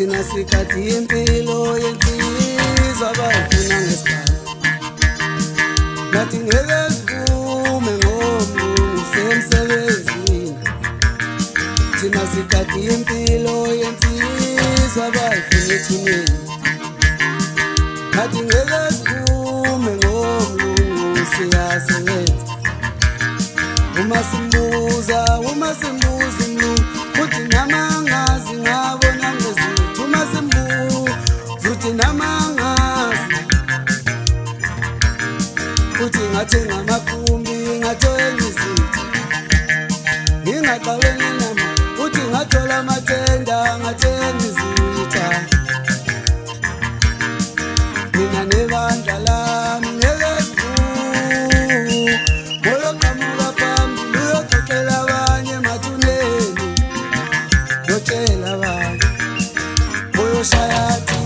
thina sikhathi impilo yensizwa abafuna ngesikhathi nathi ngeke sivume ngomlungu semsebenzini thina sikhathi impilo yensizwa abafuna ethuneni nathi ngeke sivume ngomlungu siyasebenza uma simbuza umlungu futhi namangazi ngabona ngezithu uma simbuza uthi namangazi futhi ngathenga amakhumbi ngathenga izithu ngingaqabeni nama futhi ngathola amathenda ngathenga izitha mina nebandla lami ngeke sivume ngoyoqhamuka phambili uyoxoxela abanye emathuneni yotshela abanye uyoshaya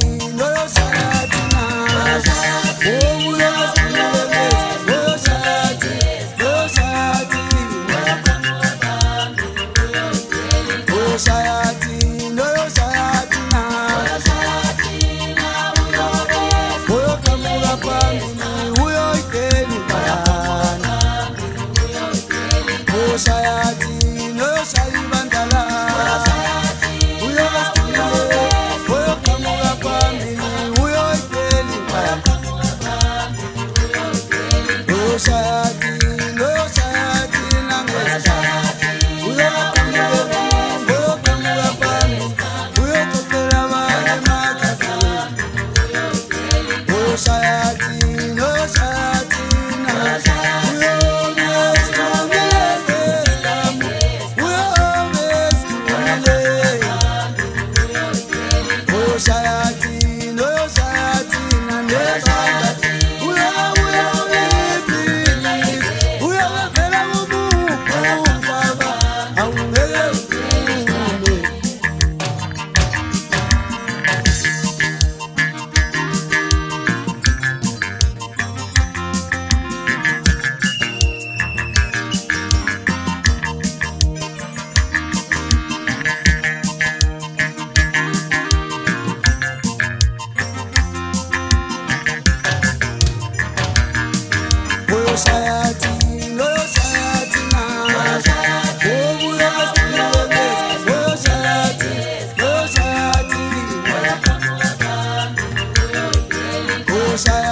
Shaya